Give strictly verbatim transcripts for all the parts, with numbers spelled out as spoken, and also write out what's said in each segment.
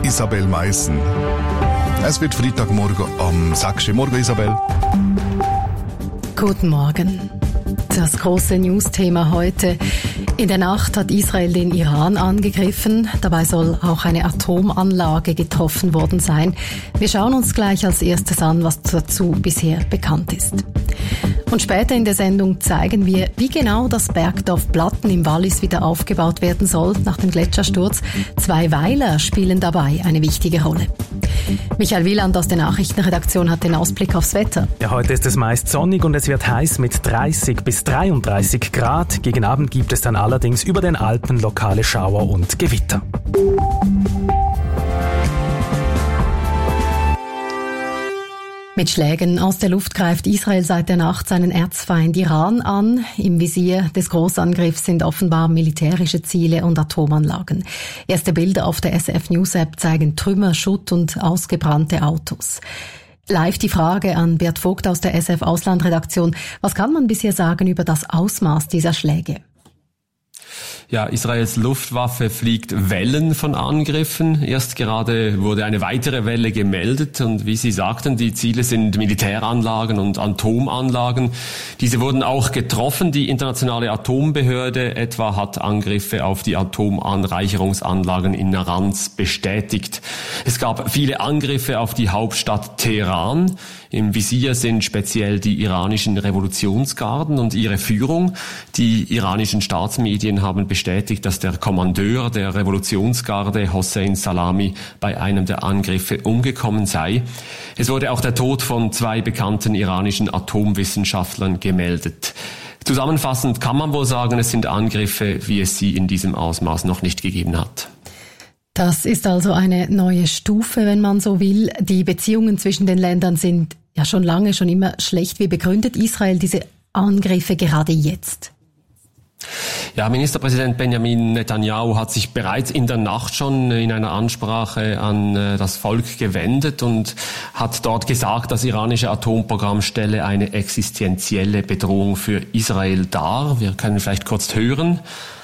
Isabel Meissen. Es wird Freitagmorgen am sechs Uhr. Morgen, Isabel. Guten Morgen. Das große News-Thema heute. In der Nacht hat Israel den Iran angegriffen. Dabei soll auch eine Atomanlage getroffen worden sein. Wir schauen uns gleich als erstes an, was dazu bisher bekannt ist. Und später in der Sendung zeigen wir, wie genau das Bergdorf Platten im Wallis wieder aufgebaut werden soll nach dem Gletschersturz. Zwei Weiler spielen dabei eine wichtige Rolle. Michael Wieland aus der Nachrichtenredaktion hat den Ausblick aufs Wetter. Ja, heute ist es meist sonnig und es wird heiß mit dreißig bis dreiunddreißig Grad. Gegen Abend gibt es dann allerdings über den Alpen lokale Schauer und Gewitter. Mit Schlägen aus der Luft greift Israel seit der Nacht seinen Erzfeind Iran an. Im Visier des Großangriffs sind offenbar militärische Ziele und Atomanlagen. Erste Bilder auf der S R F News App zeigen Trümmer, Schutt und ausgebrannte Autos. Live die Frage an Bert Vogt aus der S R F Auslandredaktion. Was kann man bisher sagen über das Ausmaß dieser Schläge? Ja, Israels Luftwaffe fliegt Wellen von Angriffen. Erst gerade wurde eine weitere Welle gemeldet und wie Sie sagten, die Ziele sind Militäranlagen und Atomanlagen. Diese wurden auch getroffen. Die internationale Atombehörde etwa hat Angriffe auf die Atomanreicherungsanlagen in Naranz bestätigt. Es gab viele Angriffe auf die Hauptstadt Teheran. Im Visier sind speziell die iranischen Revolutionsgarden und ihre Führung. Die iranischen Staatsmedien haben bestätigt, dass der Kommandeur der Revolutionsgarde, Hossein Salami, bei einem der Angriffe umgekommen sei. Es wurde auch der Tod von zwei bekannten iranischen Atomwissenschaftlern gemeldet. Zusammenfassend kann man wohl sagen, es sind Angriffe, wie es sie in diesem Ausmaß noch nicht gegeben hat. Das ist also eine neue Stufe, wenn man so will. Die Beziehungen zwischen den Ländern sind ja schon lange, schon immer schlecht. Wie begründet Israel diese Angriffe gerade jetzt? Ja, Ministerpräsident Benjamin Netanyahu hat sich bereits in der Nacht schon in einer Ansprache an das Volk gewendet und hat dort gesagt, das iranische Atomprogramm stelle eine existenzielle Bedrohung für Israel dar. Wir können vielleicht kurz hören.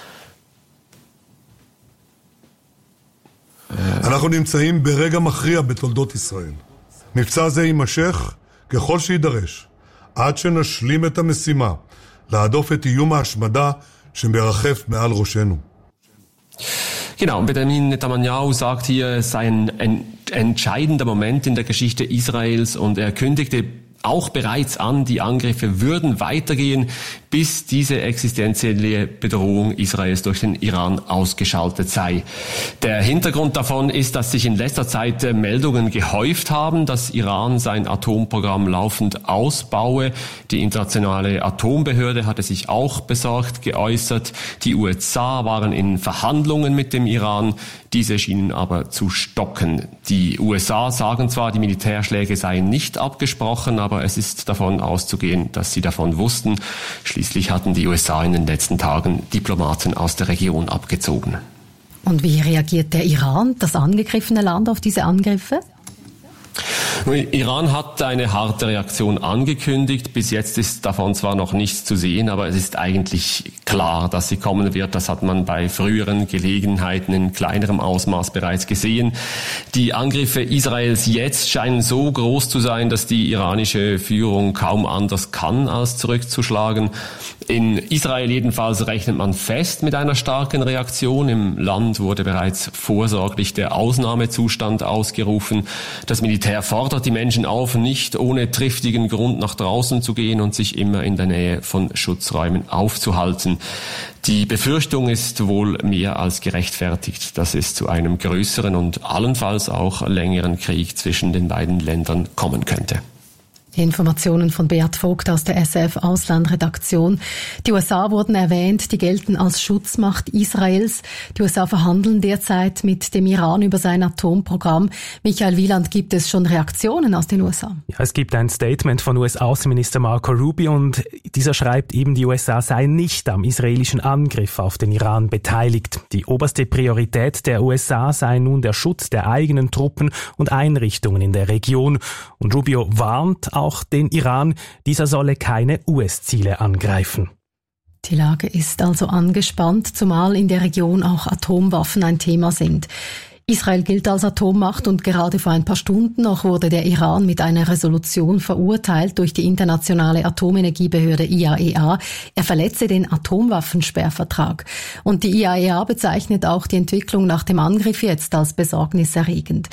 אנחנו נמצאים ברגע מכריע בתולדות ישראל. מבצע זה יימשך ככל שידרש, עד שנשלים את המשימה, להדוף את איום ההשמדה שמרחף מעל ראשנו. Genau, Benjamin Netanyahu sagt hier, es sei ein, ein entscheidender Moment in der Geschichte Israels und er kündigte auch bereits an, die Angriffe würden weitergehen, bis diese existenzielle Bedrohung Israels durch den Iran ausgeschaltet sei. Der Hintergrund davon ist, dass sich in letzter Zeit Meldungen gehäuft haben, dass Iran sein Atomprogramm laufend ausbaue. Die internationale Atombehörde hatte sich auch besorgt geäußert. Die U S A waren in Verhandlungen mit dem Iran. Diese schienen aber zu stocken. Die U S A sagen zwar, die Militärschläge seien nicht abgesprochen, aber es ist davon auszugehen, dass sie davon wussten. Schließlich hatten die U S A in den letzten Tagen Diplomaten aus der Region abgezogen. Und wie reagiert der Iran, das angegriffene Land, auf diese Angriffe? Iran hat eine harte Reaktion angekündigt. Bis jetzt ist davon zwar noch nichts zu sehen, aber es ist eigentlich klar, dass sie kommen wird. Das hat man bei früheren Gelegenheiten in kleinerem Ausmaß bereits gesehen. Die Angriffe Israels jetzt scheinen so groß zu sein, dass die iranische Führung kaum anders kann, als zurückzuschlagen. In Israel jedenfalls rechnet man fest mit einer starken Reaktion. Im Land wurde bereits vorsorglich der Ausnahmezustand ausgerufen. Das Militär fordert die Menschen auf, nicht ohne triftigen Grund nach draußen zu gehen und sich immer in der Nähe von Schutzräumen aufzuhalten. Die Befürchtung ist wohl mehr als gerechtfertigt, dass es zu einem größeren und allenfalls auch längeren Krieg zwischen den beiden Ländern kommen könnte. Die Informationen von Beat Vogt aus der S R F Auslandredaktion. Die U S A wurden erwähnt, die gelten als Schutzmacht Israels. Die U S A verhandeln derzeit mit dem Iran über sein Atomprogramm. Michael Wieland, gibt es schon Reaktionen aus den U S A? Ja, es gibt ein Statement von U S-Außenminister Marco Rubio und dieser schreibt eben, die U S A sei nicht am israelischen Angriff auf den Iran beteiligt. Die oberste Priorität der U S A sei nun der Schutz der eigenen Truppen und Einrichtungen in der Region. Und Rubio warnt auch den Iran, dieser solle keine U S-Ziele angreifen. Die Lage ist also angespannt, zumal in der Region auch Atomwaffen ein Thema sind. Israel gilt als Atommacht und gerade vor ein paar Stunden noch wurde der Iran mit einer Resolution verurteilt durch die internationale Atomenergiebehörde I A E A. Er verletze den Atomwaffensperrvertrag. Und die I A E A bezeichnet auch die Entwicklung nach dem Angriff jetzt als besorgniserregend.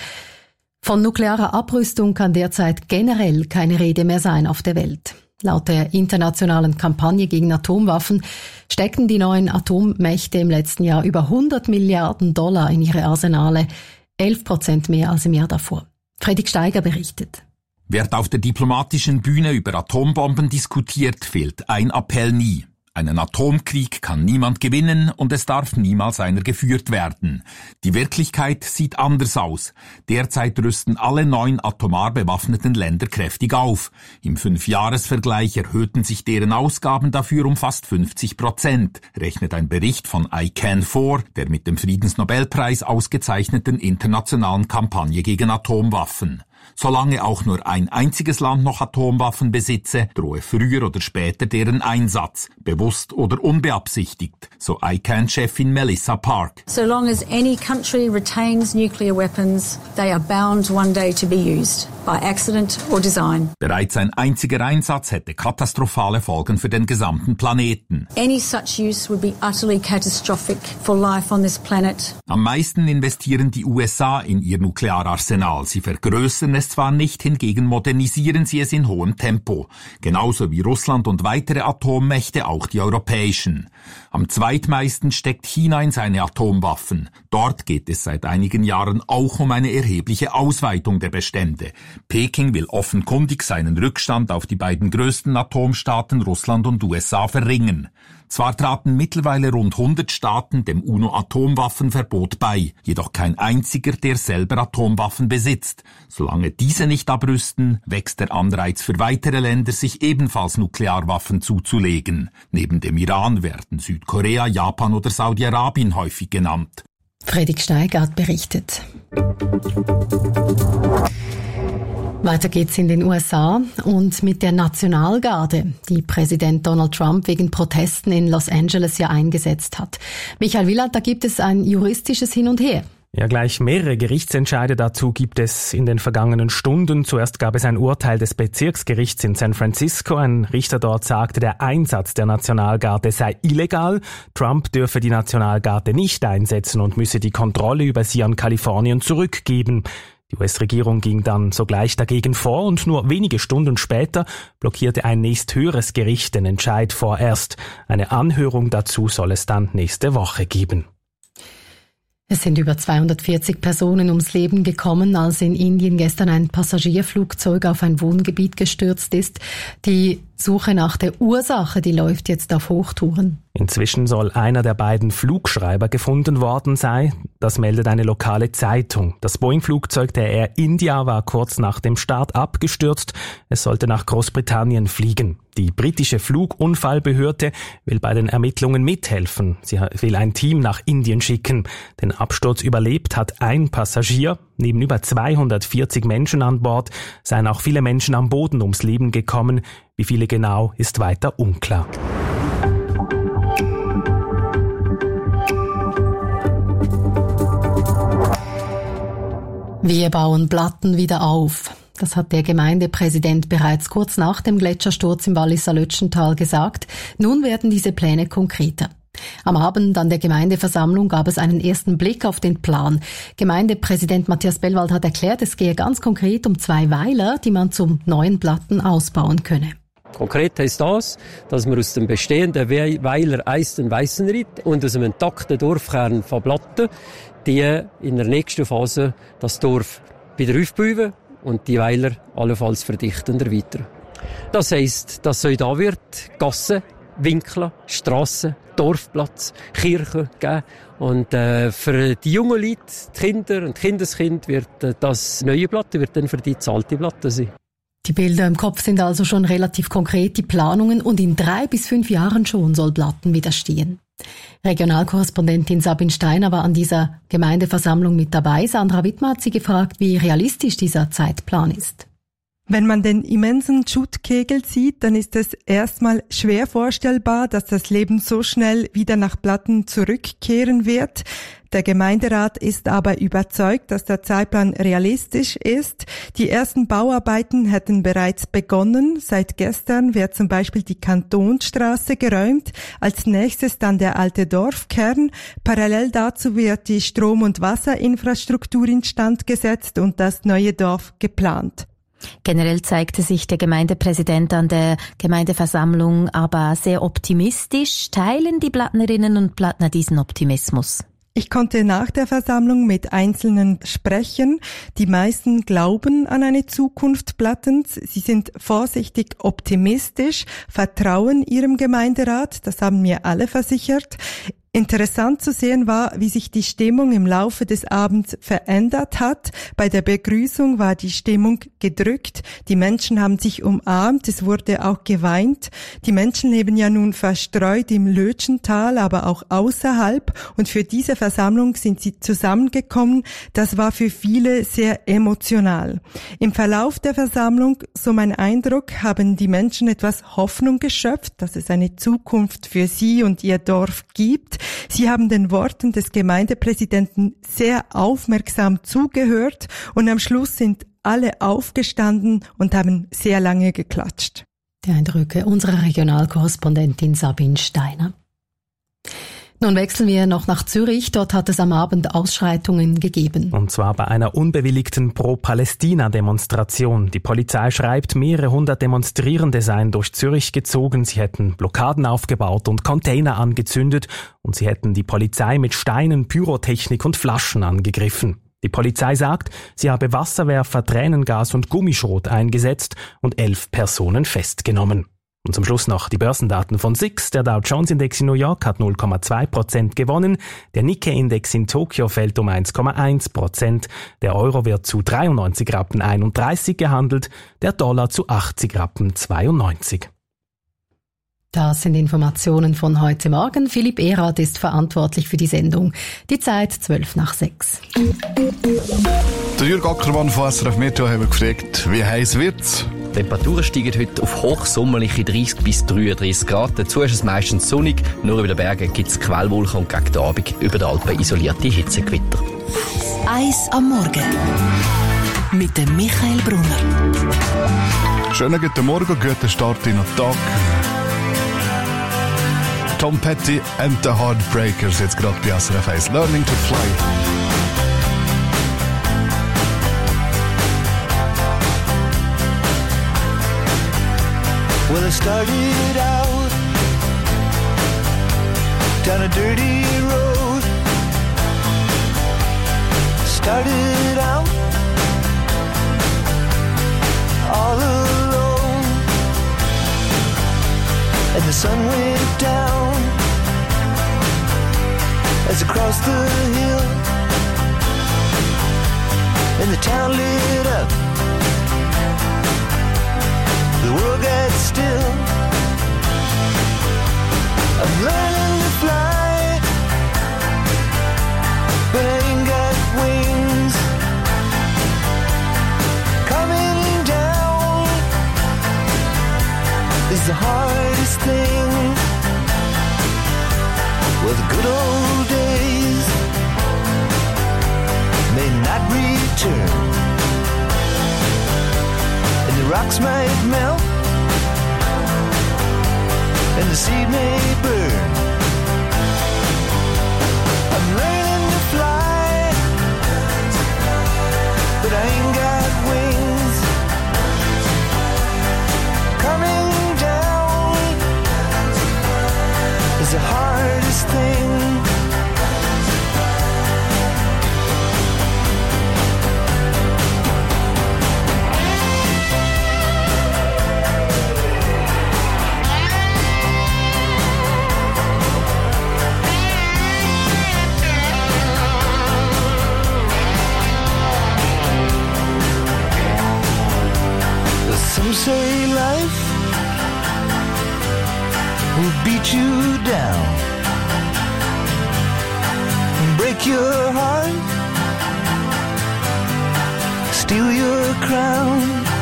Von nuklearer Abrüstung kann derzeit generell keine Rede mehr sein auf der Welt. Laut der internationalen Kampagne gegen Atomwaffen steckten die neuen Atommächte im letzten Jahr über hundert Milliarden Dollar in ihre Arsenale, elf Prozent mehr als im Jahr davor. Fredrik Steiger berichtet. Während auf der diplomatischen Bühne über Atombomben diskutiert, fehlt ein Appell nie. Einen Atomkrieg kann niemand gewinnen und es darf niemals einer geführt werden. Die Wirklichkeit sieht anders aus. Derzeit rüsten alle neun atomar bewaffneten Länder kräftig auf. Im Fünfjahresvergleich erhöhten sich deren Ausgaben dafür um fast fünfzig Prozent, rechnet ein Bericht von I C A N vor, der mit dem Friedensnobelpreis ausgezeichneten internationalen Kampagne gegen Atomwaffen. Solange auch nur ein einziges Land noch Atomwaffen besitze, drohe früher oder später deren Einsatz, bewusst oder unbeabsichtigt, so I C A N-Chefin Melissa Park. So long as any country retains nuclear weapons, they are bound one day to be used, by accident or design. Bereits ein einziger Einsatz hätte katastrophale Folgen für den gesamten Planeten. Any such use would be utterly catastrophic for life on this planet. Am meisten investieren die U S A in ihr Nukleararsenal. Sie vergrößern es zwar nicht, hingegen modernisieren sie es in hohem Tempo. Genauso wie Russland und weitere Atommächte, auch die europäischen. Am zweitmeisten steckt China in seine Atomwaffen. Dort geht es seit einigen Jahren auch um eine erhebliche Ausweitung der Bestände. Peking will offenkundig seinen Rückstand auf die beiden größten Atomstaaten Russland und U S A verringern. Zwar traten mittlerweile rund hundert Staaten dem UNO-Atomwaffenverbot bei, jedoch kein einziger, der selber Atomwaffen besitzt. Solange diese nicht abrüsten, wächst der Anreiz für weitere Länder, sich ebenfalls Nuklearwaffen zuzulegen. Neben dem Iran werden Südkorea, Japan oder Saudi-Arabien häufig genannt. Fredrik Steiger hat berichtet. Weiter geht's in den U S A und mit der Nationalgarde, die Präsident Donald Trump wegen Protesten in Los Angeles ja eingesetzt hat. Michael Wieland, da gibt es ein juristisches Hin und Her. Ja, gleich mehrere Gerichtsentscheide dazu gibt es in den vergangenen Stunden. Zuerst gab es ein Urteil des Bezirksgerichts in San Francisco. Ein Richter dort sagte, der Einsatz der Nationalgarde sei illegal. Trump dürfe die Nationalgarde nicht einsetzen und müsse die Kontrolle über sie an Kalifornien zurückgeben. Die U S-Regierung ging dann sogleich dagegen vor und nur wenige Stunden später blockierte ein nächsthöheres Gericht den Entscheid vorerst. Eine Anhörung dazu soll es dann nächste Woche geben. Es sind über zweihundertvierzig Personen ums Leben gekommen, als in Indien gestern ein Passagierflugzeug auf ein Wohngebiet gestürzt ist. Die Suche nach der Ursache, die läuft jetzt auf Hochtouren. Inzwischen soll einer der beiden Flugschreiber gefunden worden sein. Das meldet eine lokale Zeitung. Das Boeing-Flugzeug der Air India war kurz nach dem Start abgestürzt. Es sollte nach Großbritannien fliegen. Die britische Flugunfallbehörde will bei den Ermittlungen mithelfen. Sie will ein Team nach Indien schicken. Den Absturz überlebt hat ein Passagier. Neben über zweihundertvierzig Menschen an Bord seien auch viele Menschen am Boden ums Leben gekommen. Wie viele genau, ist weiter unklar. Wir bauen Blatten wieder auf. Das hat der Gemeindepräsident bereits kurz nach dem Gletschersturz im Walliser Lötschental gesagt. Nun werden diese Pläne konkreter. Am Abend an der Gemeindeversammlung gab es einen ersten Blick auf den Plan. Gemeindepräsident Matthias Bellwald hat erklärt, es gehe ganz konkret um zwei Weiler, die man zum neuen Platten ausbauen könne. Konkret heisst das, dass wir aus dem bestehenden Weiler Eisten Weissenried und aus einem intakten Dorfkern von Platten die in der nächsten Phase das Dorf wieder aufbauen und die Weiler allenfalls verdichten erweitern. Das heisst, dass es da wird Gassen, Winkel, Strassen, Dorfplatz, Kirche geben. Und äh, für die jungen Leute, die Kinder und Kindeskind, wird äh, das neue Platte wird dann für die das alte Platte sein. Die Bilder im Kopf sind also schon relativ konkret, die Planungen, und in drei bis fünf Jahren schon soll Blatten wieder stehen. Regionalkorrespondentin Sabine Steiner war an dieser Gemeindeversammlung mit dabei. Sandra Wittmer hat sie gefragt, wie realistisch dieser Zeitplan ist. Wenn man den immensen Schuttkegel sieht, dann ist es erstmal schwer vorstellbar, dass das Leben so schnell wieder nach Platten zurückkehren wird. Der Gemeinderat ist aber überzeugt, dass der Zeitplan realistisch ist. Die ersten Bauarbeiten hätten bereits begonnen. Seit gestern wird zum Beispiel die Kantonsstraße geräumt. Als nächstes dann der alte Dorfkern. Parallel dazu wird die Strom- und Wasserinfrastruktur instand gesetzt und das neue Dorf geplant. Generell zeigte sich der Gemeindepräsident an der Gemeindeversammlung aber sehr optimistisch. Teilen die Plattnerinnen und Plattner diesen Optimismus? Ich konnte nach der Versammlung mit Einzelnen sprechen. Die meisten glauben an eine Zukunft Plattens. Sie sind vorsichtig optimistisch, vertrauen ihrem Gemeinderat. Das haben mir alle versichert. Interessant zu sehen war, wie sich die Stimmung im Laufe des Abends verändert hat. Bei der Begrüßung war die Stimmung gedrückt. Die Menschen haben sich umarmt. Es wurde auch geweint. Die Menschen leben ja nun verstreut im Lötschental, aber auch außerhalb. Und für diese Versammlung sind sie zusammengekommen. Das war für viele sehr emotional. Im Verlauf der Versammlung, so mein Eindruck, haben die Menschen etwas Hoffnung geschöpft, dass es eine Zukunft für sie und ihr Dorf gibt. Sie haben den Worten des Gemeindepräsidenten sehr aufmerksam zugehört und am Schluss sind alle aufgestanden und haben sehr lange geklatscht. Die Eindrücke unserer Regionalkorrespondentin Sabine Steiner. Nun wechseln wir noch nach Zürich. Dort hat es am Abend Ausschreitungen gegeben. Und zwar bei einer unbewilligten Pro-Palästina-Demonstration. Die Polizei schreibt, mehrere hundert Demonstrierende seien durch Zürich gezogen. Sie hätten Blockaden aufgebaut und Container angezündet. Und sie hätten die Polizei mit Steinen, Pyrotechnik und Flaschen angegriffen. Die Polizei sagt, sie habe Wasserwerfer, Tränengas und Gummischrot eingesetzt und elf Personen festgenommen. Und zum Schluss noch die Börsendaten von S I X. Der Dow Jones Index in New York hat null Komma zwei Prozent gewonnen. Der Nikkei Index in Tokio fällt um eins Komma eins Prozent. Der Euro wird zu dreiundneunzig Rappen einunddreißig gehandelt. Der Dollar zu achtzig Rappen zweiundneunzig. Das sind Informationen von heute Morgen. Philipp Erath ist verantwortlich für die Sendung. Die Zeit zwölf nach sechs. Der Jürg Ackermann von S R F Meteo haben gefragt, wie heiß wird's? Die Temperaturen steigen heute auf hochsommerliche dreißig bis dreiunddreißig Grad. Dazu ist es meistens sonnig. Nur über den Bergen gibt es Quellwolken und gegen den Abend über den Alpen isolierte Hitzegewitter. Eis am Morgen mit dem Michael Brunner. Schönen guten Morgen, guten Start in den Tag. Tom Petty and the Heartbreakers, jetzt gerade bei S R F eins. Learning to Fly. Well, I started out down a dirty road. Started out all alone, and the sun went down as I crossed the hill, and the town lit up. The world got still. I'm learning to fly, but I ain't got wings. Coming down is the hardest thing. Well, the good old days may not return, and the rocks might melt, and the seed may burn. I'm learning to fly, but I ain't got wings. Coming down is the hardest thing. Some say life will beat you down and break your heart, steal your crown.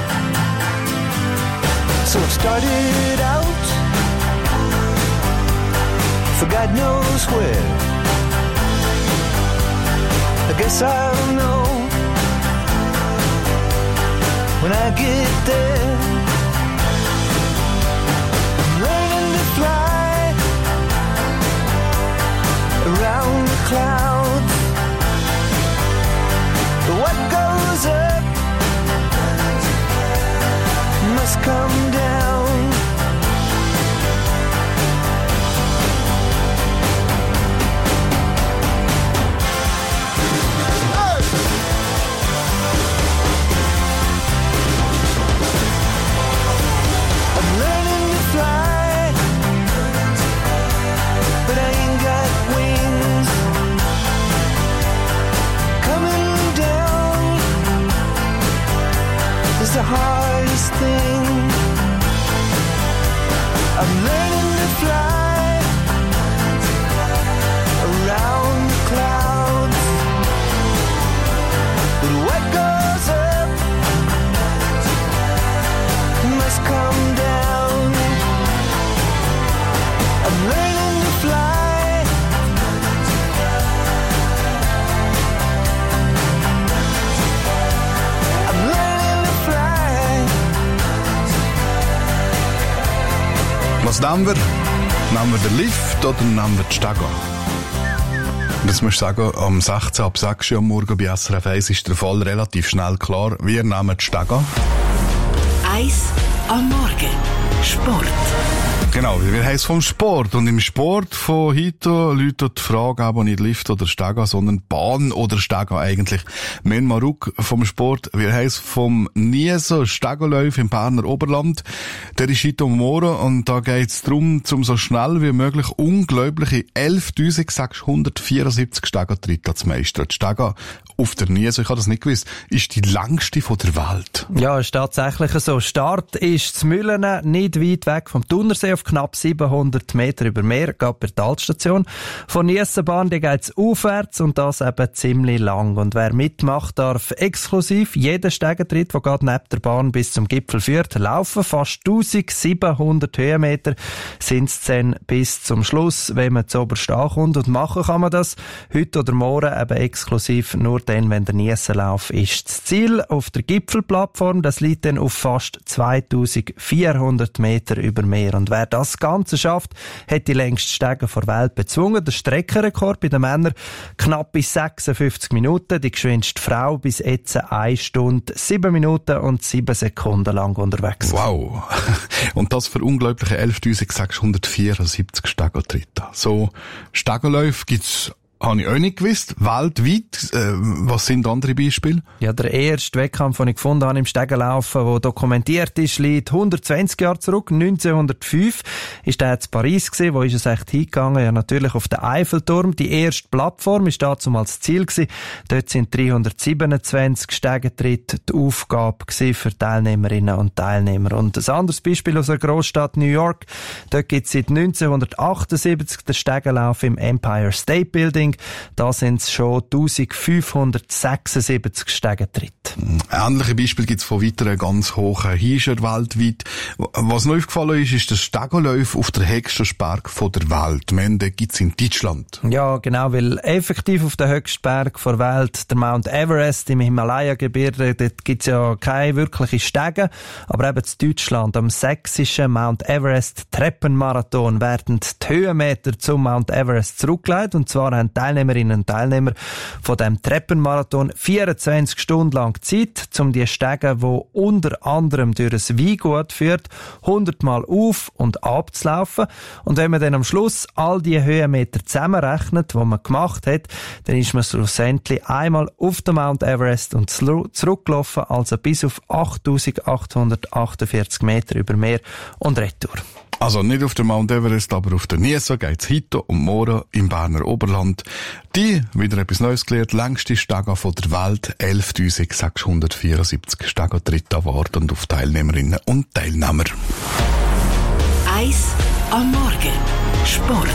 So I've started out for God knows where, guess I'll know when I get there. I'm learning to fly around the clouds. What goes up must come down. I'm learning to fly, but I ain't got wings. Coming down is the hardest thing. I'm learning to fly around the clouds, but what goes up must come down. I'm learning to fly. I'm learning to fly. Was nehmen wir? Nehmen wir den Lift oder nehmen wir die Stege? Das muss ich sagen, am sechzehn ab sechs Uhr am Morgen bei S R F eins ist der Fall relativ schnell klar. Wir nehmen die Stege. Eis am Morgen. Sport. Genau, wir haben es vom Sport. Und im Sport von heute läutet die Frage aber nicht Lift oder Stege, sondern Bahn oder Stege eigentlich. Men Maruk vom Sport. Wir haben es vom Niesen Stegenlauf im Berner Oberland. Der ist heute am Morgen und da geht es darum, um so schnell wie möglich unglaubliche elftausendsechshundertvierundsiebzig Stegentritte zu meistern. Die Stege auf der Niesen, ich habe das nicht gewusst, ist die längste von der Welt. Ja, ist tatsächlich so. Start ist zu Müllenen, nicht weit weg vom Thunersee, auf knapp siebenhundert Meter über Meer, geht per Talstation. Von Niessenbahn, die geht's aufwärts und das eben ziemlich lang. Und wer mitmacht, darf exklusiv jeden Stegentritt, der gerade neben der Bahn bis zum Gipfel führt, laufen. Fast eintausendsiebenhundert Höhenmeter sind es dann bis zum Schluss, wenn man zu oberst ankommt. Und machen kann man das heute oder morgen eben exklusiv nur dann, wenn der Niessenlauf ist. Das Ziel auf der Gipfelplattform, das liegt dann auf fast zweitausendvierhundert Meter über Meer. Und wer das Ganze schafft, hat die längste Stege der Welt bezwungen. Der Streckenrekord bei den Männern knapp bis sechsundfünfzig Minuten. Die geschwindeste Frau bis jetzt eine Stunde, sieben Minuten und sieben Sekunden lang unterwegs. Wow! Und das für unglaubliche elftausendsechshundertvierundsiebzig Stegentritte. So Stegenläufe gibt's, habe ich auch nicht gewusst. Weltweit, äh, was sind andere Beispiele? Ja, der erste Wettkampf, den ich gefunden habe im Stegenlaufen, der dokumentiert ist, liegt hundertzwanzig Jahre zurück. neunzehnhundertfünf ist der in Paris gewesen. Wo ist es echt hingegangen? Ja, natürlich auf den Eiffelturm. Die erste Plattform ist dazu mal das Ziel gewesen. Dort sind dreihundertsiebenundzwanzig Stegentritte die Aufgabe gewesen für Teilnehmerinnen und Teilnehmer. Und ein anderes Beispiel aus der Großstadt New York. Dort gibt es seit neunzehnhundertachtundsiebzig den Stegenlauf im Empire State Building. Da sind es schon eintausendfünfhundertsechsundsiebzig Stegentritte. Ähnliche Beispiele gibt es von weiteren ganz hohen Hirscher weltweit. Was noch aufgefallen ist, ist der Stegenlauf auf der höchsten Berg der Welt. Den gibt es in Deutschland. Ja, genau, weil effektiv auf der höchsten Berg der Welt, der Mount Everest im Himalaya-Gebirge, dort gibt es ja keine wirkliche Stege, aber eben in Deutschland, am sächsischen Mount Everest Treppenmarathon, werden die Höhenmeter zum Mount Everest zurückgelegt, und zwar haben Teilnehmerinnen und Teilnehmer von dem Treppenmarathon vierundzwanzig Stunden lang Zeit, um die Stege, die unter anderem durch ein Weingut führt, hundert Mal auf- und abzulaufen. Und wenn man dann am Schluss all die Höhenmeter zusammenrechnet, die man gemacht hat, dann ist man schlussendlich einmal auf den Mount Everest und zurückgelaufen, also bis auf achttausendachthundertachtundvierzig Meter über Meer und retour. Also nicht auf der Mount Everest, aber auf der Niesen geht's heute und morgen im Berner Oberland. Die, wieder etwas Neues gelernt, längste Stege von der Welt, elftausendsechshundertvierundsiebzig Stegentritte warten auf Teilnehmerinnen und Teilnehmer. Eis am Morgen. Sport.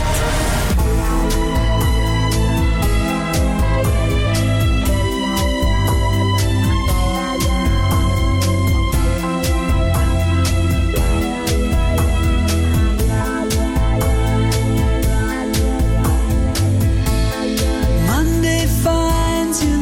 Monday finds you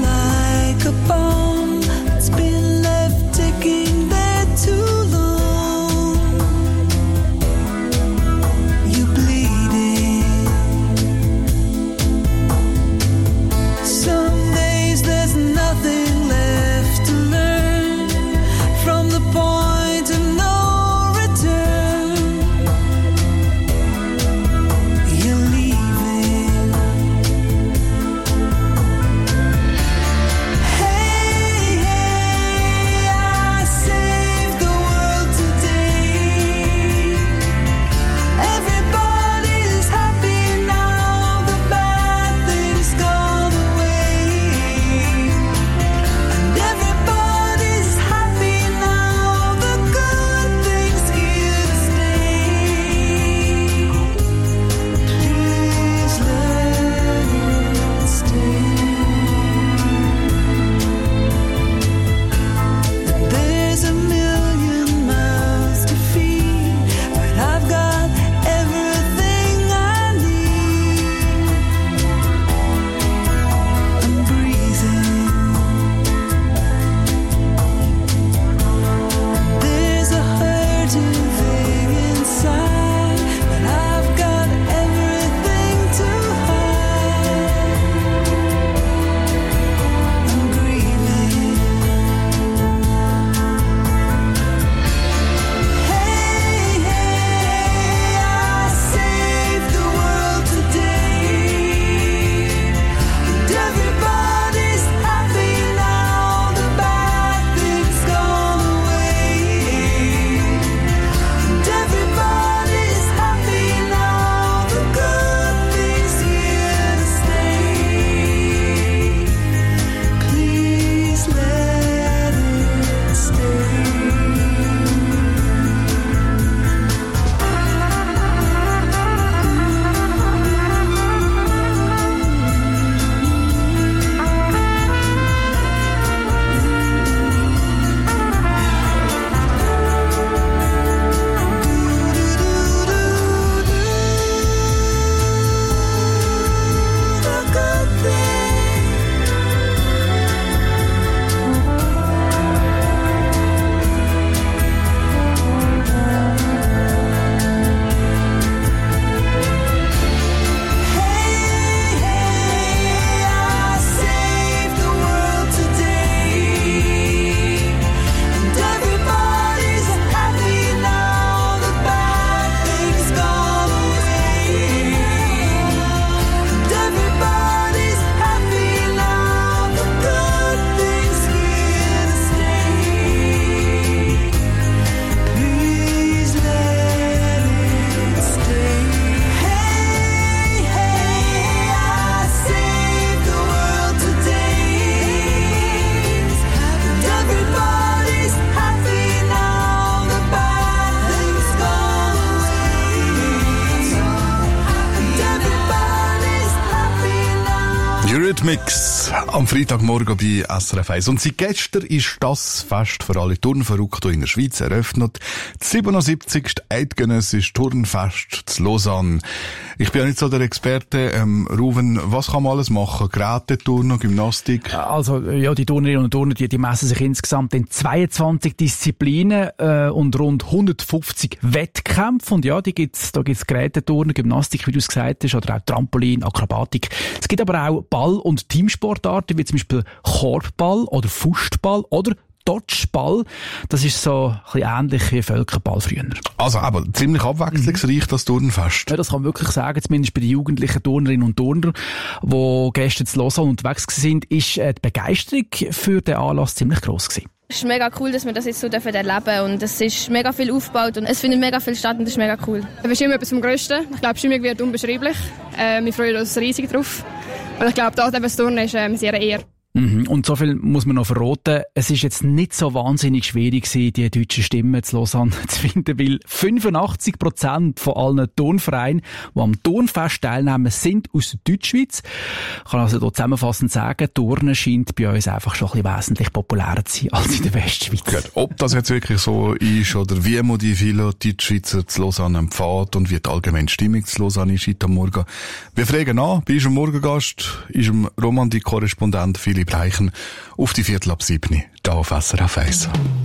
Sportmix am Freitagmorgen bei S R F eins. Und seit gestern ist das Fest für alle Turnverrückten in der Schweiz eröffnet. Das siebenundsiebzigste eidgenössische Turnfest zu Lausanne. Ich bin ja nicht so der Experte. Ähm, Ruven, was kann man alles machen? Geräte, Turnen, Gymnastik? Also, ja, die Turnerinnen und Turner, die, die messen sich insgesamt in zweiundzwanzig Disziplinen äh, und rund hundertfünfzig Wettkämpfe. Und ja, die gibt's, da gibt's Geräte, Turnen, Gymnastik, wie du es gesagt hast, oder auch Trampolin, Akrobatik. Es gibt aber auch Ball- und Teamsportarten, wie zum Beispiel Korbball oder Fußball oder Dodgeball. Das ist so ein bisschen ähnlich wie Völkerball früher. Also aber ziemlich abwechslungsreich, das Turnfest. Ja, das kann man wirklich sagen, zumindest bei den jugendlichen Turnerinnen und Turner, die gestern in Lausanne unterwegs waren, ist die Begeisterung für den Anlass ziemlich gross gewesen. Es ist mega cool, dass wir das jetzt so erleben dürfen und es ist mega viel aufgebaut und es findet mega viel statt und das ist mega cool. Wir sind immer etwas vom Grössten. Ich glaube, Stimmung wird unbeschreiblich. Äh, wir freuen uns riesig drauf. Und ich glaube, das, das Turnen ist äh, sehr eher. Mhm. Und so viel muss man noch verraten. Es ist jetzt nicht so wahnsinnig schwierig gewesen, die deutschen Stimmen zu Lausanne zu finden, weil fünfundachtzig Prozent von allen Turnvereinen, die am Turnfest teilnehmen, sind aus der Deutschschweiz. Ich kann also hier zusammenfassend sagen, Turnen scheint bei uns einfach schon ein bisschen wesentlich populärer zu sein als in der Westschweiz. Gut. Ob das jetzt wirklich so ist oder wie man die vielen Deutschschweizer zu Lausanne empfiehlt und wie die allgemeine Stimmung zu Lausanne ist heute Morgen. Wir fragen an, bei unserem Morgengast, unserem Romantik-Korrespondent Philipp Reichen auf die Viertel ab sieben, da auf S R F eins.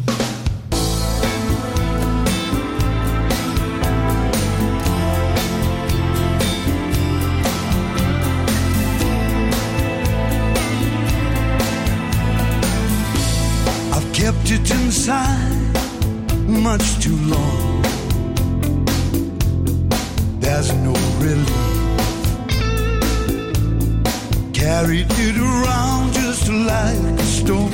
I've kept it inside much too long. There's no relief. Carried it around just like a stone.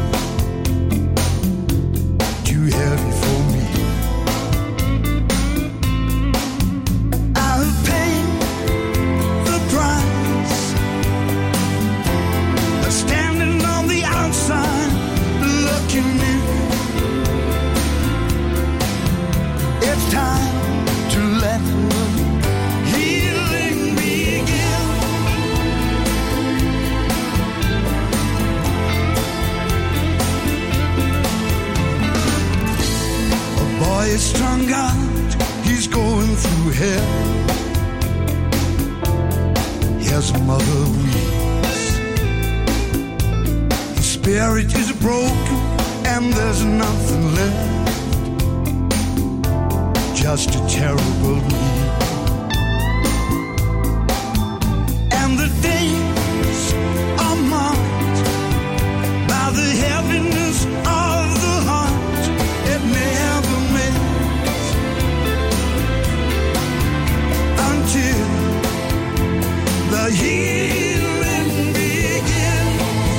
Too heavy for me. I'll pay the price of standing on the outside looking in. It's time to let the healing begin. Boy is strung out, he's going through hell. His mother weeps. His spirit is broken and there's nothing left. Just a terrible need. And the days are marked by the heaviness of the heart. It never mends until the healing begins.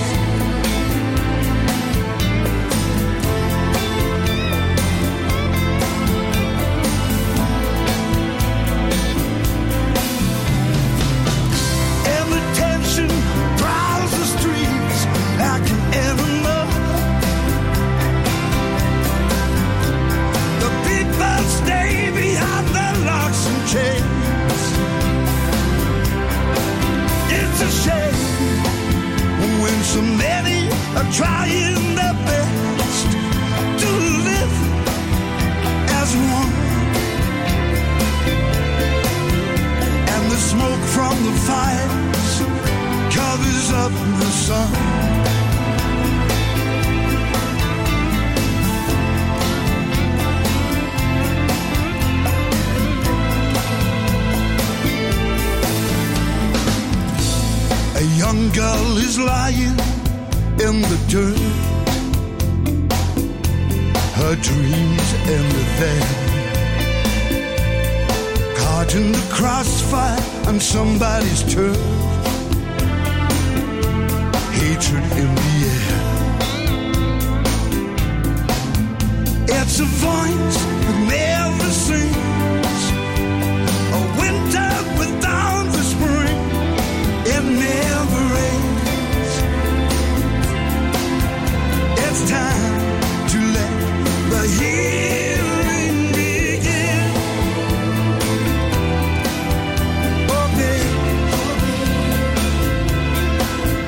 Every tension prowls the streets like an enema. The people stay behind their locks and chains. It's a shame when so many are trying their best to live as one. And the smoke from the fires covers up the sun. A young girl is lying in the dirt. Her dreams ended there. Caught in the crossfire on somebody's turf. Hatred in the air. It's a voice that never sings. A winter without the spring. It never ends. It's time to let the healing begin. Oh, baby.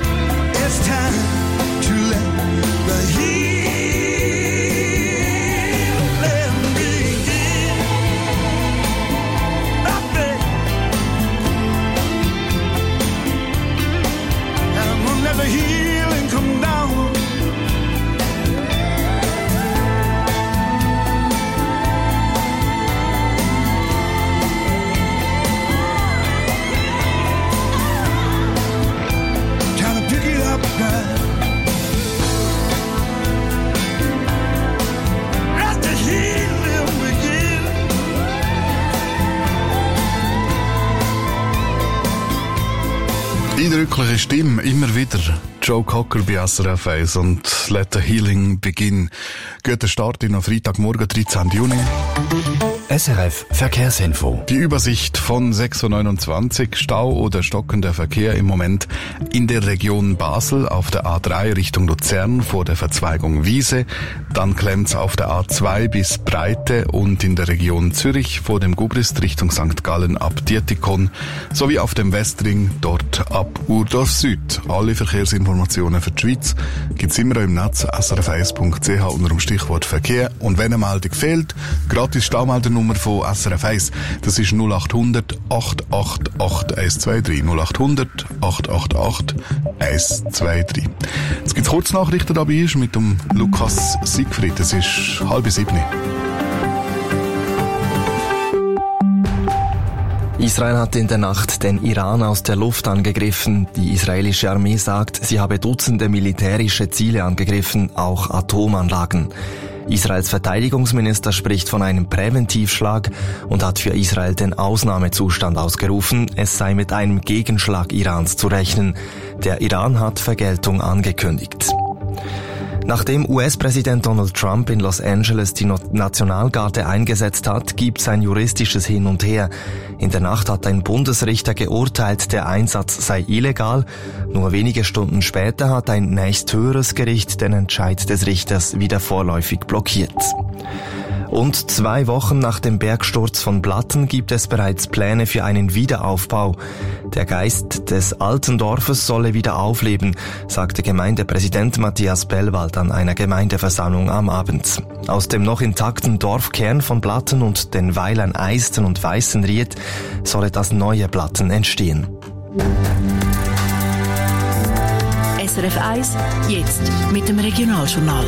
eindrückliche Stimme, immer wieder. Joe Cocker bei S R F eins und Let the Healing Begin. Guter Start in am Freitagmorgen, dreizehnten Juni. S R F Verkehrsinfo. Die Übersicht von sechs Uhr neunundzwanzig. Stau oder stockender Verkehr im Moment in der Region Basel auf der A drei Richtung Luzern vor der Verzweigung Wiese. Dann klemmt's auf der A zwei bis Breite und in der Region Zürich vor dem Gubrist Richtung Sankt Gallen ab Dietikon sowie auf dem Westring dort ab Urdorf Süd. Alle Verkehrsinformationen für die Schweiz gibt's immer im Netz s r f eins punkt c h unter dem Stichwort Verkehr. Und wenn eine Meldung fehlt, gratis Staumeldernummer von S R F eins, das ist null acht hundert acht acht acht eins zwei drei. null acht hundert acht acht acht eins zwei drei. Jetzt gibt's Kurznachrichten dabei mit dem Lukas Siegfried. Es ist halb sieben. Israel hat in der Nacht den Iran aus der Luft angegriffen. Die israelische Armee sagt, sie habe Dutzende militärische Ziele angegriffen, auch Atomanlagen. Israels Verteidigungsminister spricht von einem Präventivschlag und hat für Israel den Ausnahmezustand ausgerufen. Es sei mit einem Gegenschlag Irans zu rechnen. Der Iran hat Vergeltung angekündigt. Nachdem U S-Präsident Donald Trump in Los Angeles die Nationalgarde eingesetzt hat, gibt's ein juristisches Hin und Her. In der Nacht hat ein Bundesrichter geurteilt, der Einsatz sei illegal. Nur wenige Stunden später hat ein nächsthöheres Gericht den Entscheid des Richters wieder vorläufig blockiert. Und zwei Wochen nach dem Bergsturz von Blatten gibt es bereits Pläne für einen Wiederaufbau. Der Geist des alten Dorfes solle wieder aufleben, sagte Gemeindepräsident Matthias Bellwald an einer Gemeindeversammlung am Abend. Aus dem noch intakten Dorfkern von Blatten und den Weilern Eisten und Weißenried solle das neue Blatten entstehen. S R F eins, jetzt mit dem Regionaljournal.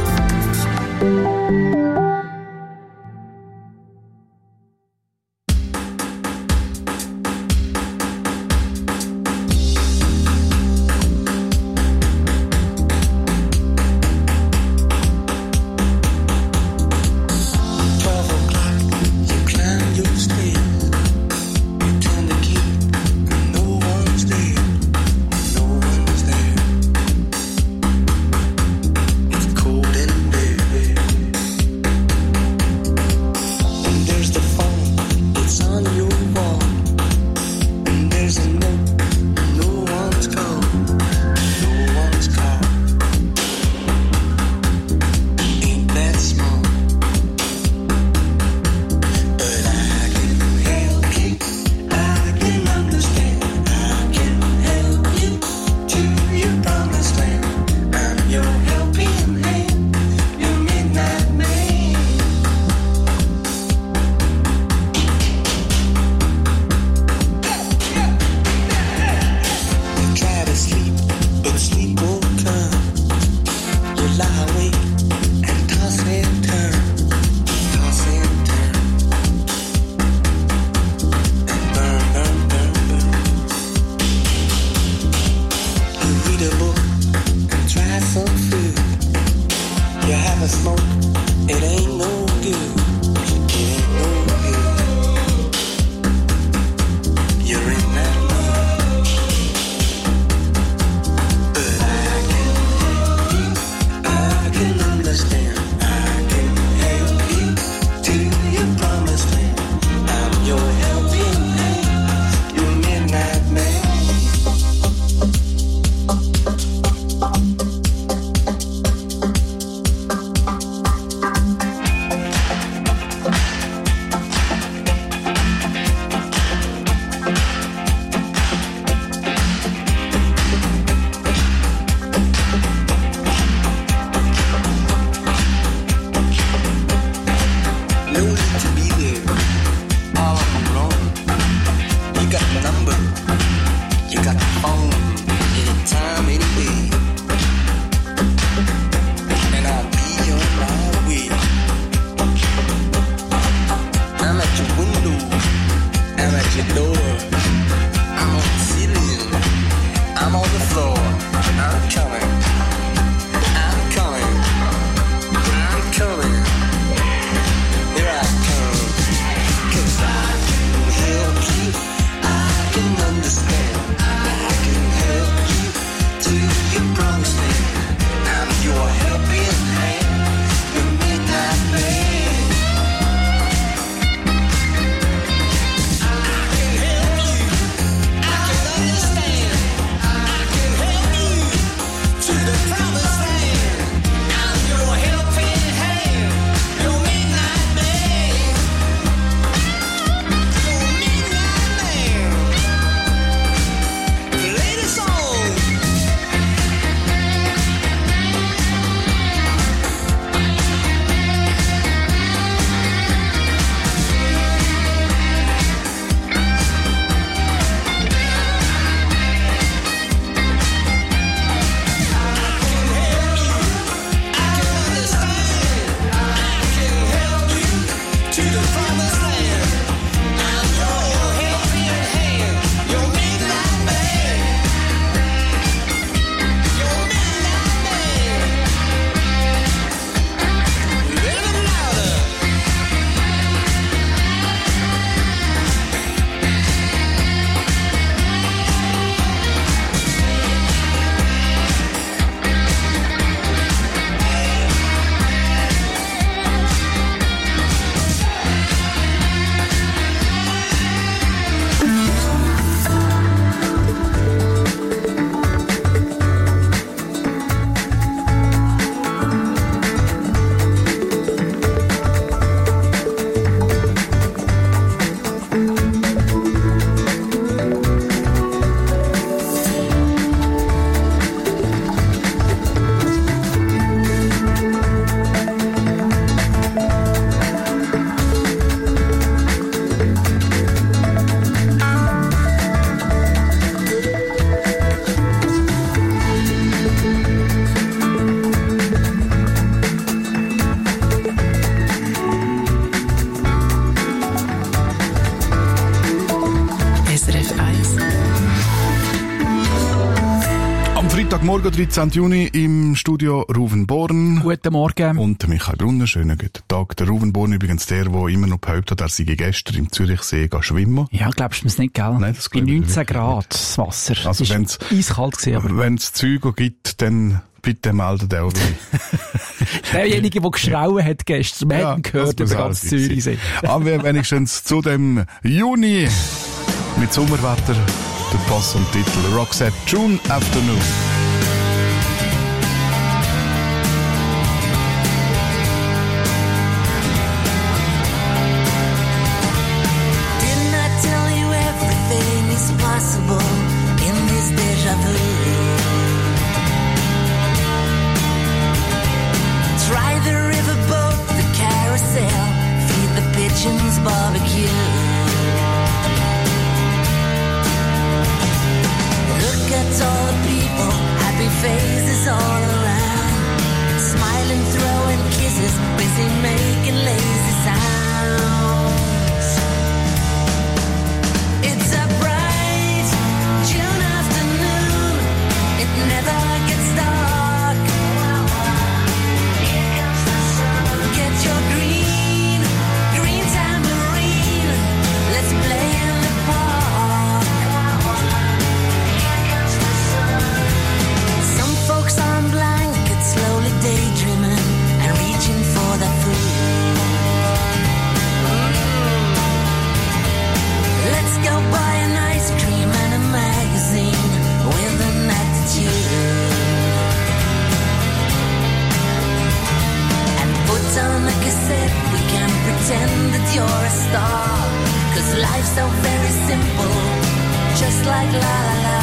Morgen, dreizehnten Juni, im Studio Ruven Born. Guten Morgen. Und Michael Brunner, schönen guten Tag. Der Ruven Born übrigens der, der immer noch behauptet, er sei gestern im Zürichsee schwimmen. Ja, glaubst du mir's nicht, gell? Nein, das bei neunzehn Grad das Wasser. Also es wenn's, eiskalt gewesen, aber wenn es Züge gibt, dann bitte meldet auch wieder. Derjenige, der geschrauen hat gestern, man ja, hat ihn gehört über ganz Zürichsee. Aber wir wenigstens zu dem Juni mit Sommerwetter der Pass und Titel Roxette June Afternoon. Didn't I tell you everything is possible in this déjà vu? Try the riverboat, the carousel, feed the pigeons barbecue. Look at all the people, happy faces all around, smiling, throwing kisses, busy making lazy sounds. It's a bright June afternoon, it never gets dark. Get your green, green tambourine, let's play in the park. Some folks on blankets slowly daydreaming and reaching for their food. Let's go buy an ice cream and a magazine with an attitude. And put on a cassette, we can pretend that you're a star. Cause life's so very simple, just like la la la.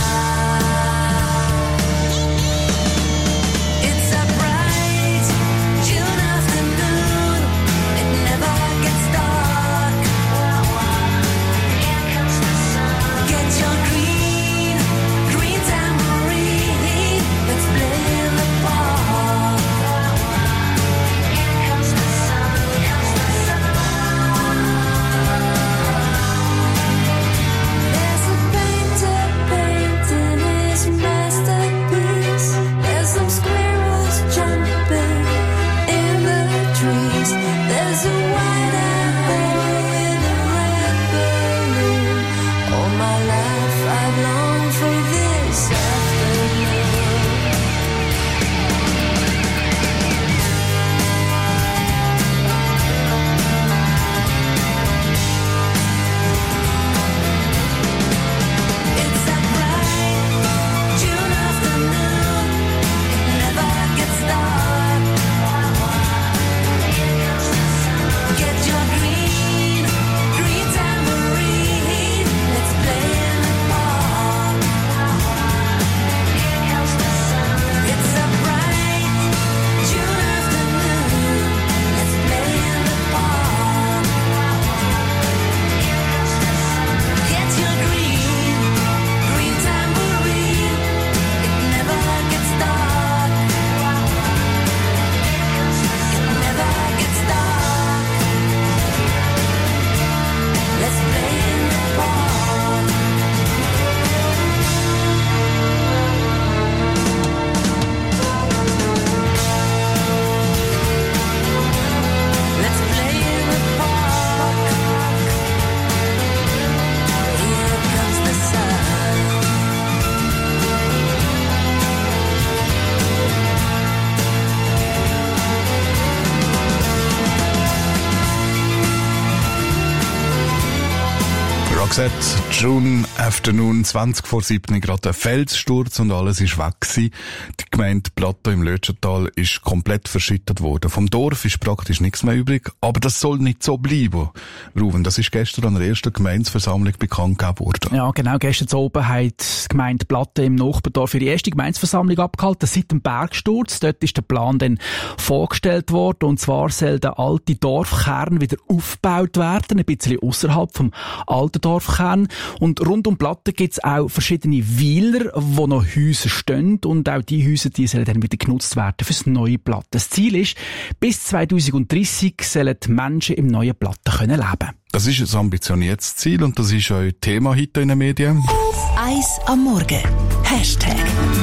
It's a bright June afternoon, it never gets dark. Get your green, green tambourine, let's play in the park. There's a painter painting his masterpiece. There's some squirrels jumping in the trees. There's a white-eyed boy with a red balloon. All my life I've longed for this afternoon. It's a bright June afternoon, it never gets dark. Get your green, green tambourine, let's play in the park. It's a bright June afternoon, let's play in the park. Get your green, green tambourine, it never gets dark. It never gets dark. Let's play in the park. Let's play in the park. Here comes the sun. Roxette, June Afternoon, zwanzig vor sieben, gerade ein Felssturz und alles ist weg gewesen. Die Gemeinde Plateau im Lötschental ist komplett verschüttet worden. Vom Dorf ist praktisch nichts mehr übrig, aber das soll nicht so bleiben. Ruven, das ist gestern an der ersten Gemeindeversammlung bekannt gegeben worden. Ja, genau. Gestern oben hat die Gemeinde Platte im Nachbardorf ihre erste Gemeindeversammlung abgehalten, seit dem Bergsturz. Dort ist der Plan dann vorgestellt worden, und zwar soll der alte Dorfkern wieder aufgebaut werden, ein bisschen außerhalb vom alten Dorfkern. Und rund um Platte gibt's auch verschiedene Weiler, wo noch Häuser stehen, und auch die Häuser, die sollen dann wieder genutzt werden fürs neue Platte. Das Ziel ist, bis zwanzig dreissig sollen die Menschen im neuen Platte können leben. Das ist ein ambitioniertes Ziel und das ist auch Thema heute in den Medien. Eis am Morgen. Hashtag.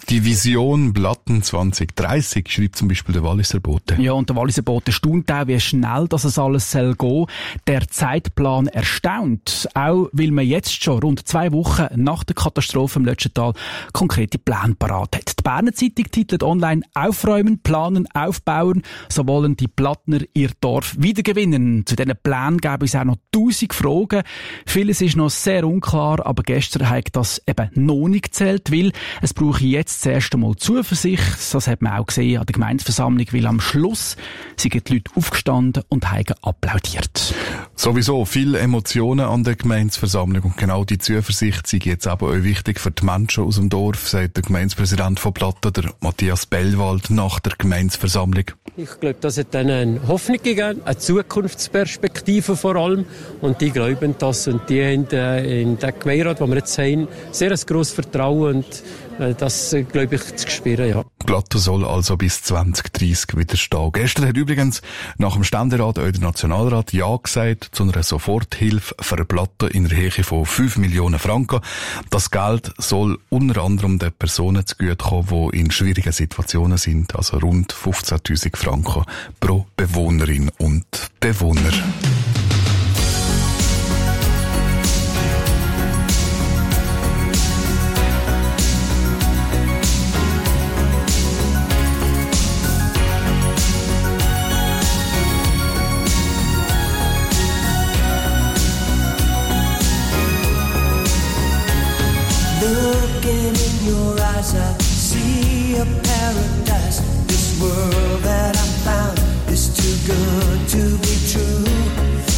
Die Vision Blatten zwanzig dreißig schreibt zum Beispiel der Walliser Bote. Ja, und der Walliser Bote staunt auch, wie schnell dass es alles soll gehen. Der Zeitplan erstaunt. Auch weil man jetzt schon rund zwei Wochen nach der Katastrophe im Lötschental konkrete Pläne parat hat. Die Berner Zeitung titelt online «Aufräumen, planen, aufbauen». So wollen die Plattner ihr Dorf wiedergewinnen. Zu diesen Plänen gäbe es auch noch tausend Fragen. Vieles ist noch sehr unklar, aber gestern hat das eben noch nicht gezählt, weil es brauche jetzt das erste Mal Zuversicht. Das hat man auch gesehen an der Gemeindeversammlung, weil am Schluss sind die Leute aufgestanden und haben applaudiert. Sowieso viele Emotionen an der Gemeindeversammlung und genau die Zuversicht sind jetzt aber auch wichtig für die Menschen aus dem Dorf, sagt der Gemeindepräsident von Platten, der Matthias Bellwald, nach der Gemeindeversammlung. Ich glaube, das hat ihnen eine Hoffnung gegeben, eine Zukunftsperspektive vor allem. Und die glauben das und die haben äh, in der Gemeinderat, wo wir jetzt haben, sehr ein grosses Vertrauen und äh, das, äh, glaube ich, zu spüren, ja. Platten soll also bis zwanzig dreißig wieder stehen. Gestern hat übrigens nach dem Ständerat auch der Nationalrat Ja gesagt zu einer Soforthilfe für Platten in der Höhe von fünf Millionen Franken. Das Geld soll unter anderem den Personen zugutekommen, die in schwierigen Situationen sind, also rund fünfzehntausend Franken pro Bewohnerin und Bewohner. Looking in your eyes, I see a paradise. This world that I found is too good to be true.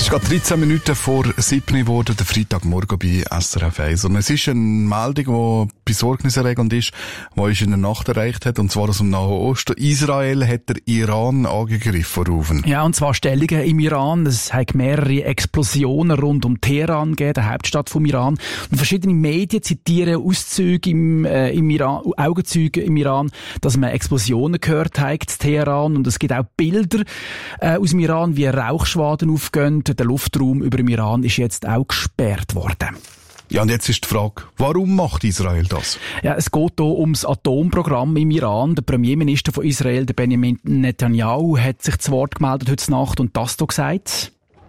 Es ist gerade dreizehn Minuten vor sieben geworden, der Freitagmorgen bei S R F eins. Und es ist eine Meldung, die besorgniserregend ist, die uns in der Nacht erreicht hat, und zwar aus dem Nahen Osten. Israel hat der Iran angegriffen, Rufen. Ja, und zwar Stellungen im Iran. Es hat mehrere Explosionen rund um Teheran gegeben, der Hauptstadt vom Iran. Und verschiedene Medien zitieren Auszüge im, äh, im Iran, Augenzeuge im Iran, dass man Explosionen gehört hat in Teheran. Und es gibt auch Bilder äh, aus dem Iran, wie Rauchschwaden aufgehen. Der Luftraum über dem Iran ist jetzt auch gesperrt worden. Ja, und jetzt ist die Frage, warum macht Israel das? Ja, es geht hier ums Atomprogramm im Iran. Der Premierminister von Israel, der Benjamin Netanyahu, hat sich zu Wort gemeldet heute Nacht und das hier gesagt.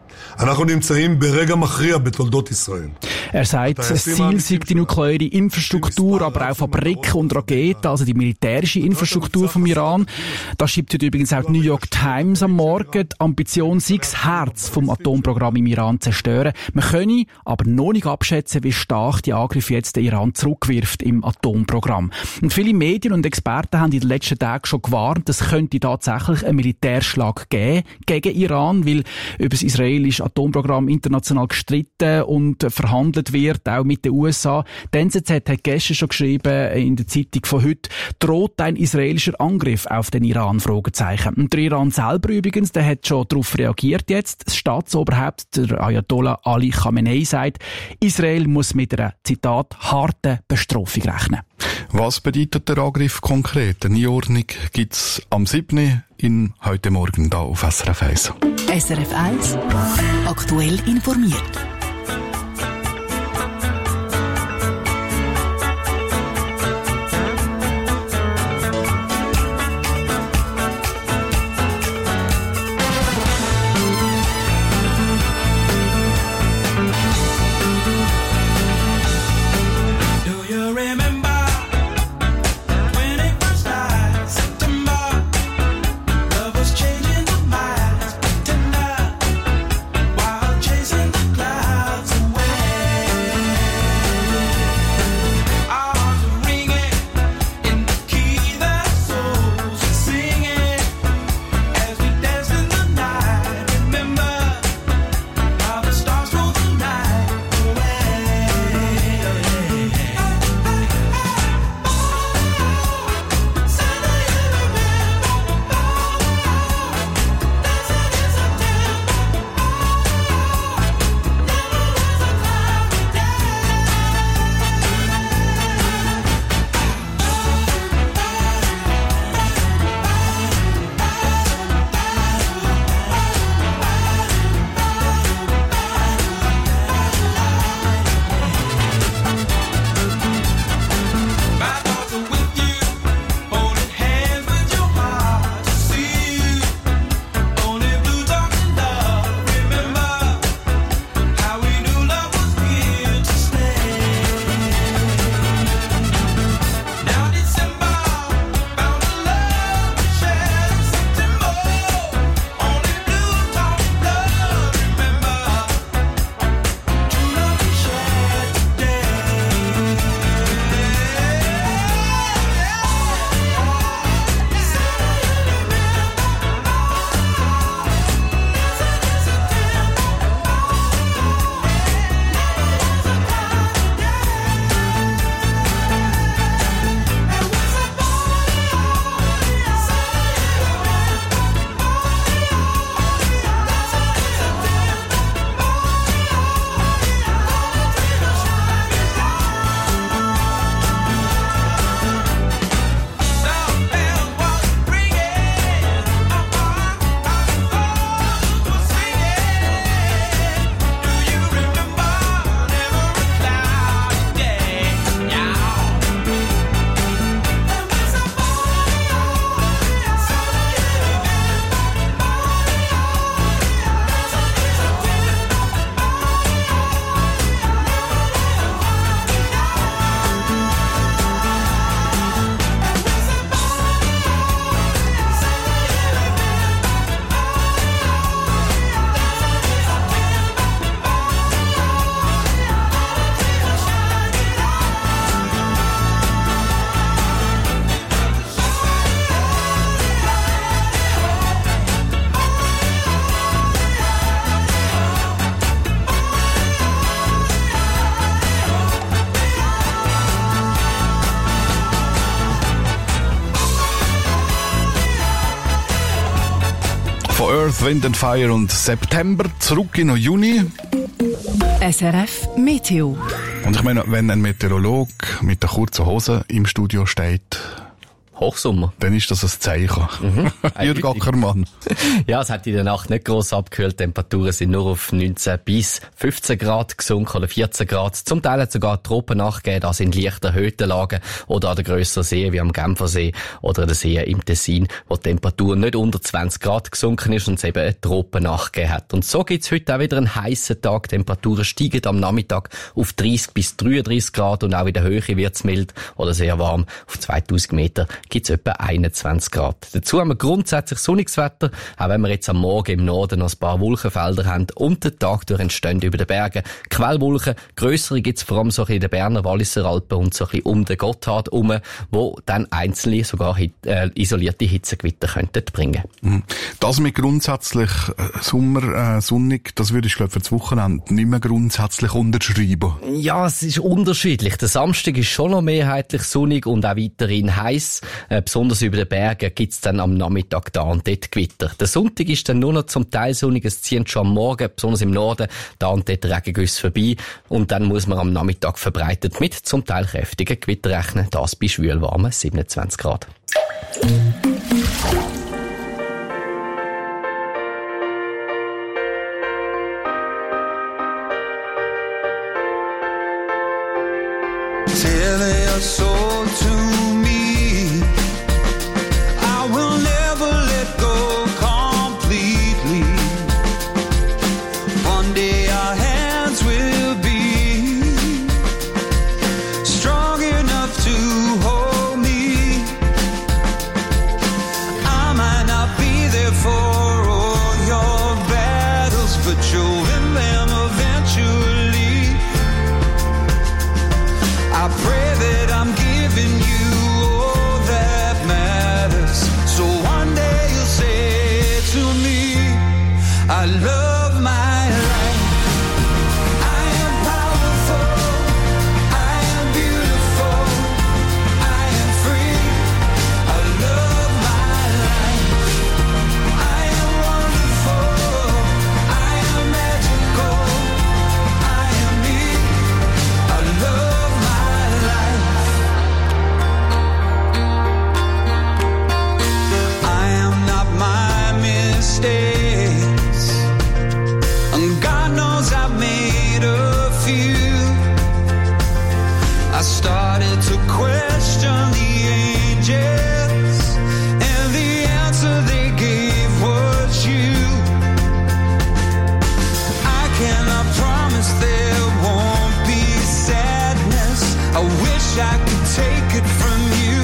Er sagt, das Ziel sei die nukleare Infrastruktur, aber auch Fabriken und Raketen, also die militärische Infrastruktur vom Iran. Das schreibt heute übrigens auch die New York Times am Morgen. Die Ambition sei, das Herz vom Atomprogramm im Iran zu zerstören. Man könne aber noch nicht abschätzen, wie stark die Angriffe jetzt den Iran zurückwirft im Atomprogramm. Und viele Medien und Experten haben in den letzten Tagen schon gewarnt, es könnte tatsächlich einen Militärschlag geben gegen Iran, weil über das israelische Atomprogramm international gestritten und verhandelt wird, auch mit den U S A. Die N Z Z hat gestern schon geschrieben, in der Zeitung von heute, droht ein israelischer Angriff auf den Iran, Fragezeichen. Und der Iran selber übrigens, der hat schon darauf reagiert jetzt. Das Staatsoberhaupt, der Ayatollah Ali Khamenei, sagt, Israel muss mit einer, Zitat, harten Bestrafung rechnen. Was bedeutet der Angriff konkret? Eine Einordnung gibt's am siebten in heute Morgen da auf S R F eins. S R F eins aktuell informiert. Chasing the clouds. von Earth, Wind and Fire und September. Zurück in den Juni. S R F Meteo. Und ich meine, wenn ein Meteorolog mit der kurzen Hose im Studio steht, Hochsommer. Dann ist das ein Zeichen. Mhm. Jürg Ackermann. Ja, es hat in der Nacht nicht gross abgekühlt. Die Temperaturen sind nur auf neunzehn bis fünfzehn Grad gesunken oder vierzehn Grad. Zum Teil hat es sogar Tropennacht gegeben, das in leicht erhöhten Lagen oder an den grösseren Seen wie am Genfersee oder an den Seen im Tessin, wo die Temperatur nicht unter zwanzig Grad gesunken ist und es eben eine Tropennacht gegeben hat. Und so gibt's heute auch wieder einen heissen Tag. Die Temperaturen steigen am Nachmittag auf dreißig bis dreiunddreißig Grad und auch in der Höhe wird's mild oder sehr warm. Auf zweitausend Meter gibt's etwa einundzwanzig Grad. Dazu haben wir grundsätzlich sonniges Wetter, auch wenn wir jetzt am Morgen im Norden noch ein paar Wolkenfelder haben und den Tag durch entstehen über den Bergen Quellwolken. Grössere gibt's vor allem so in den Berner Walliser Alpen und so ein bisschen um den Gotthard herum, wo dann einzelne sogar äh, isolierte Hitzegewitter könnten bringen. Das mit grundsätzlich äh, Sommer, äh, sonnig, das würde ich glaube für das Wochenende nicht mehr grundsätzlich unterschreiben. Ja, es ist unterschiedlich. Der Samstag ist schon noch mehrheitlich sonnig und auch weiterhin heiß. Äh, besonders über den Bergen gibt's dann am Nachmittag da und dort Gewitter. Der Sonntag ist dann nur noch zum Teil sonnig. Es zieht schon am Morgen, besonders im Norden, da und dort Regengüsse vorbei. Und dann muss man am Nachmittag verbreitet mit zum Teil kräftigen Gewitter rechnen. Das bei schwülwarmen siebenundzwanzig Grad. Tell your soul to me. I will never let go completely. One day our hands will be strong enough to hold me. I might not be there for all your battles, but you'll win them eventually. I pray that I'm giving you all that matters. So one day you'll say to me, I love my life. I am powerful. I am beautiful. I am free. I love my life. I am wonderful. I am magical. I am me. I love my life. I am not my mistakes, and God knows I've made a few. I started to question the angels, and the answer they gave was you. I cannot promise there won't be sadness. I wish I could take it from you,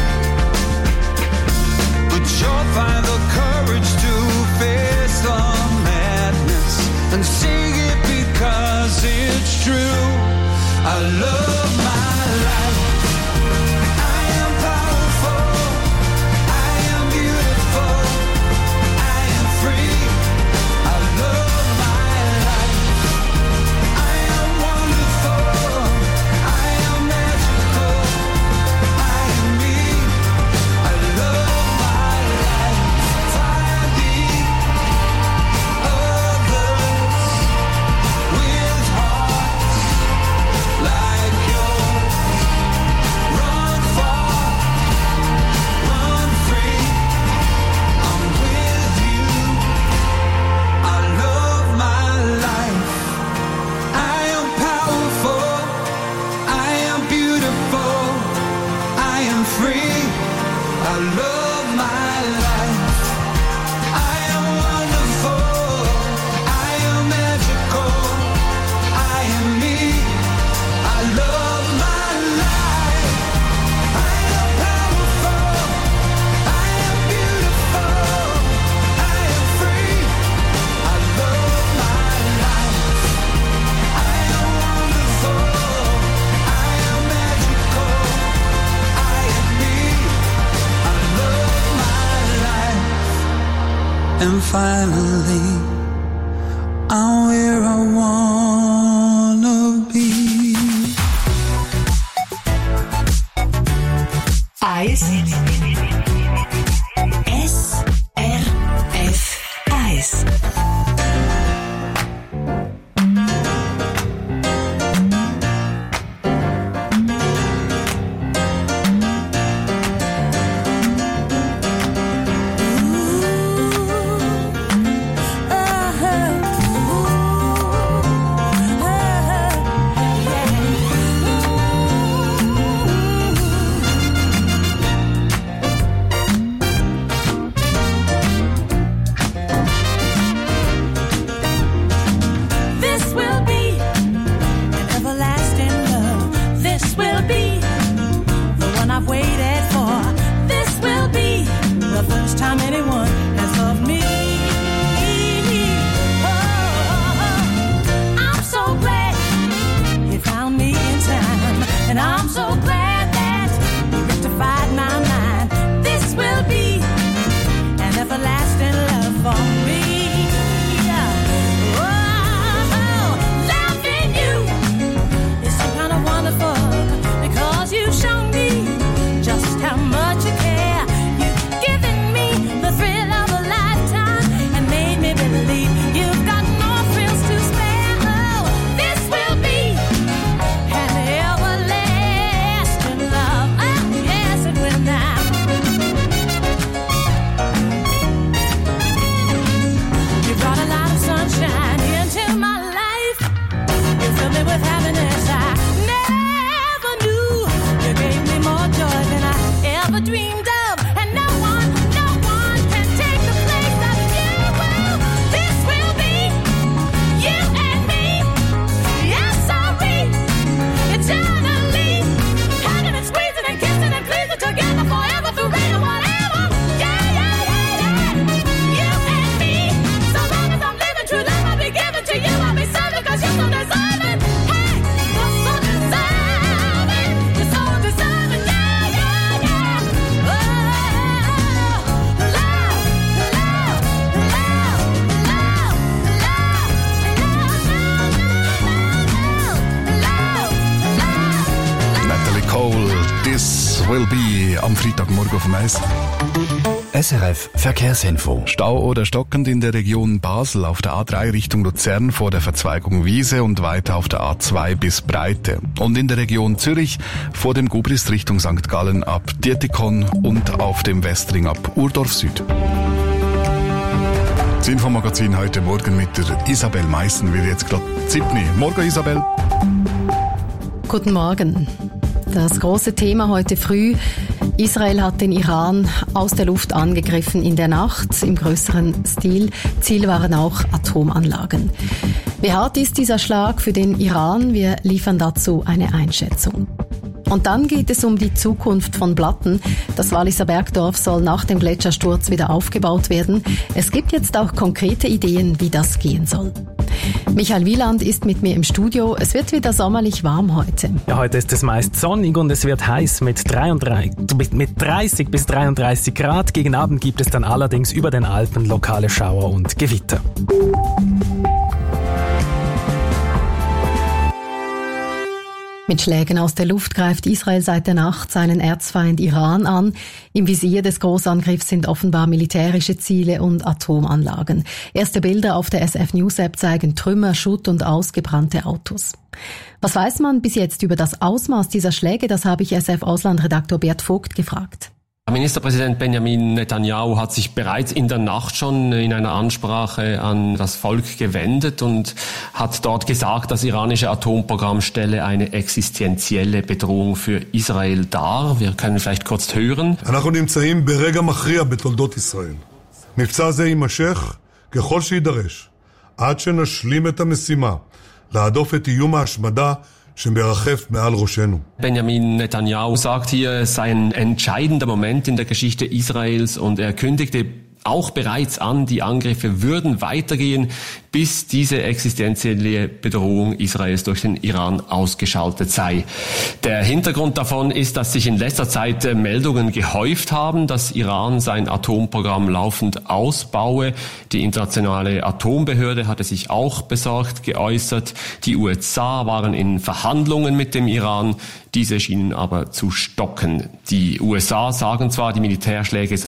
but you'll find the courage to face the madness and sing it because it's true. I love my life. I am powerful. I am beautiful. I am free. I love my life. I am wonderful. I am magical. I am me. I love my life. Fire the others with hearts like yours. Run far, run free. I'm with you. I love my life. I am powerful. I am beautiful. I am free. I love my life. I am wonderful. I am magical. I am me. I love my life. I am powerful. I am beautiful. I am free. I love my life. I am wonderful. I am magical. I am me. I love my life. And finally, I'm where I wanna be. Eis S R F Will Be am Freitagmorgen auf dem Eis. S R F Verkehrsinfo. Stau oder stockend in der Region Basel auf der A drei Richtung Luzern vor der Verzweigung Wiese und weiter auf der A zwei bis Breite. Und in der Region Zürich vor dem Gubrist Richtung Sankt Gallen ab Dietikon und auf dem Westring ab Urdorf Süd. Das Infomagazin heute Morgen mit der Isabel Meissen, wie jetzt gerade Sydney. Morgen, Isabel. Guten Morgen. Das große Thema heute früh. Israel hat den Iran aus der Luft angegriffen in der Nacht im größeren Stil. Ziel waren auch Atomanlagen. Wie hart ist dieser Schlag für den Iran? Wir liefern dazu eine Einschätzung. Und dann geht es um die Zukunft von Blatten. Das Walliser Bergdorf soll nach dem Gletschersturz wieder aufgebaut werden. Es gibt jetzt auch konkrete Ideen, wie das gehen soll. Michael Wieland ist mit mir im Studio. Es wird wieder sommerlich warm heute. Ja, heute ist es meist sonnig und es wird heiß mit dreiunddreißig, mit dreißig bis dreiunddreißig Grad. Gegen Abend gibt es dann allerdings über den Alpen lokale Schauer und Gewitter. Mit Schlägen aus der Luft greift Israel seit der Nacht seinen Erzfeind Iran an. Im Visier des Großangriffs sind offenbar militärische Ziele und Atomanlagen. Erste Bilder auf der S F News App zeigen Trümmer, Schutt und ausgebrannte Autos. Was weiß man bis jetzt über das Ausmaß dieser Schläge? Das habe ich S F-Auslandredaktor Bert Vogt gefragt. Ministerpräsident Benjamin Netanyahu hat sich bereits in der Nacht schon in einer Ansprache an das Volk gewendet und hat dort gesagt, das iranische Atomprogramm stelle eine existenzielle Bedrohung für Israel dar. Wir können vielleicht kurz hören. אנחנו נמצאים ברגע מכריע בתולדות ישראל. מבצע זה יימשך ככל שידרש, עד שנשלים את המשימה, להדוף את איום ההשמדה Benjamin Netanyahu sagt hier, es sei ein entscheidender Moment in der Geschichte Israels und er kündigte auch bereits an, die Angriffe würden weitergehen, bis diese existenzielle Bedrohung Israels durch den Iran ausgeschaltet sei. Der Hintergrund davon ist, dass sich in letzter Zeit Meldungen gehäuft haben, dass Iran sein Atomprogramm laufend ausbaue. Die internationale Atombehörde hatte sich auch besorgt geäußert. Die U S A waren in Verhandlungen mit dem Iran. Diese schienen aber zu stocken. Die U S A sagen zwar, die Militärschläge